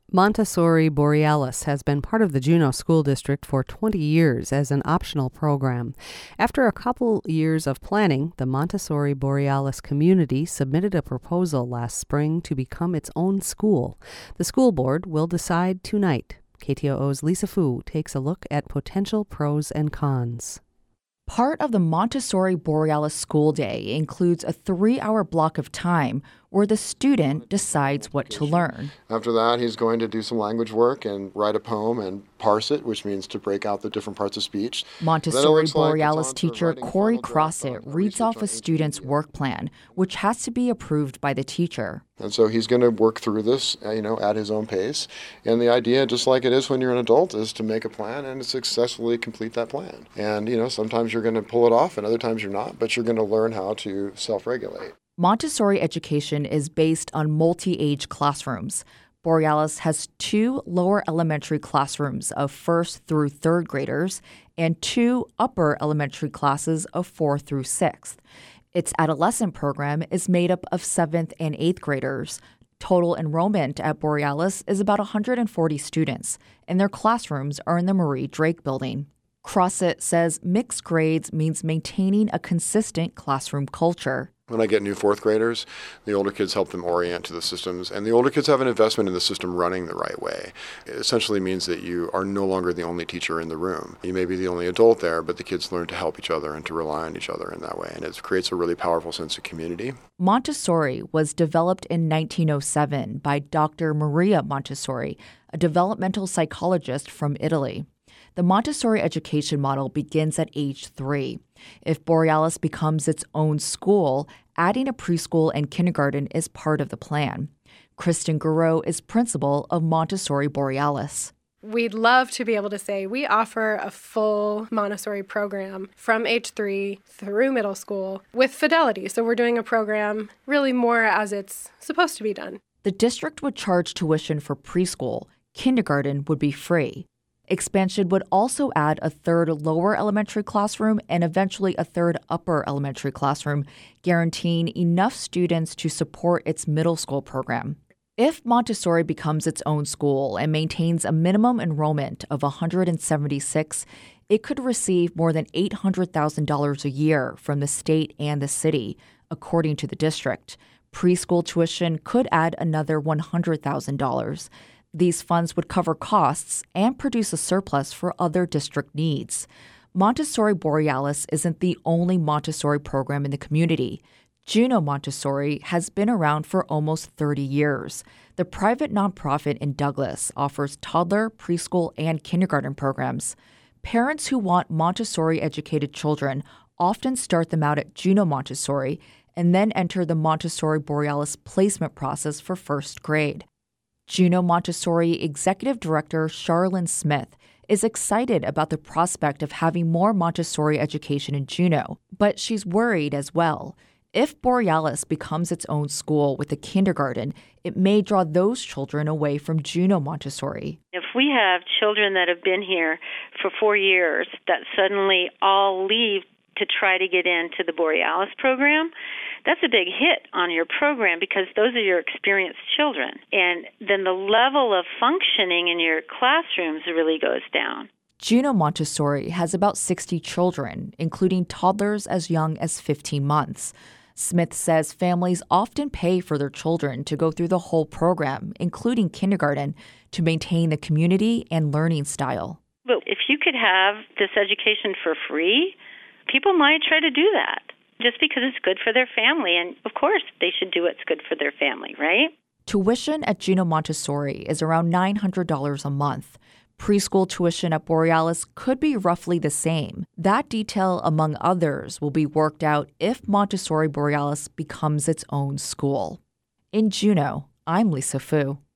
Montessori Borealis has been part of the Juneau School District for 20 years as an optional program. After a couple years of planning, the Montessori Borealis community submitted a proposal last spring to become its own school. The school board will decide tonight. KTOO's Lisa Fu takes a look at potential pros and cons. Part of the Montessori Borealis School Day includes a 3-hour block of time where the student decides what to learn. After that, he's going to do some language work and write a poem and parse it, which means to break out the different parts of speech. Montessori Borealis teacher Corey Crossett reads off a student's work plan, which has to be approved by the teacher. And so he's going to work through this, at his own pace. And the idea, just like it is when you're an adult, is to make a plan and successfully complete that plan. And, sometimes you're going to pull it off and other times you're not, but you're going to learn how to self-regulate. Montessori education is based on multi-age classrooms. Borealis has 2 lower elementary classrooms of 1st through 3rd graders and 2 upper elementary classes of 4th through 6th. Its adolescent program is made up of 7th and 8th graders. Total enrollment at Borealis is about 140 students, and their classrooms are in the Marie Drake building. Crossett says mixed grades means maintaining a consistent classroom culture. When I get new 4th graders, the older kids help them orient to the systems, and the older kids have an investment in the system running the right way. It essentially means that you are no longer the only teacher in the room. You may be the only adult there, but the kids learn to help each other and to rely on each other in that way, and it creates a really powerful sense of community. Montessori was developed in 1907 by Dr. Maria Montessori, a developmental psychologist from Italy. The Montessori education model begins at age 3. If Borealis becomes its own school, adding a preschool and kindergarten is part of the plan. Kristen Garreau is principal of Montessori Borealis. We'd love to be able to say we offer a full Montessori program from age 3 through middle school with fidelity. So we're doing a program really more as it's supposed to be done. The district would charge tuition for preschool. Kindergarten would be free. Expansion would also add a 3rd lower elementary classroom and eventually a 3rd upper elementary classroom, guaranteeing enough students to support its middle school program. If Montessori becomes its own school and maintains a minimum enrollment of 176, it could receive more than $800,000 a year from the state and the city, according to the district. Preschool tuition could add another $100,000. These funds would cover costs and produce a surplus for other district needs. Montessori Borealis isn't the only Montessori program in the community. Juneau Montessori has been around for almost 30 years. The private nonprofit in Douglas offers toddler, preschool, and kindergarten programs. Parents who want Montessori-educated children often start them out at Juneau Montessori and then enter the Montessori Borealis placement process for 1st grade. Juneau Montessori Executive Director Charlene Smith is excited about the prospect of having more Montessori education in Juneau, but she's worried as well. If Borealis becomes its own school with a kindergarten, it may draw those children away from Juneau Montessori. If we have children that have been here for 4 years that suddenly all leave to try to get into the Borealis program, that's a big hit on your program because those are your experienced children. And then the level of functioning in your classrooms really goes down. Juneau Montessori has about 60 children, including toddlers as young as 15 months. Smith says families often pay for their children to go through the whole program, including kindergarten, to maintain the community and learning style. But if you could have this education for free, people might try to do that just because it's good for their family. And, of course, they should do what's good for their family, right? Tuition at Juneau Montessori is around $900 a month. Preschool tuition at Borealis could be roughly the same. That detail, among others, will be worked out if Montessori Borealis becomes its own school. In Juneau, I'm Lisa Fu.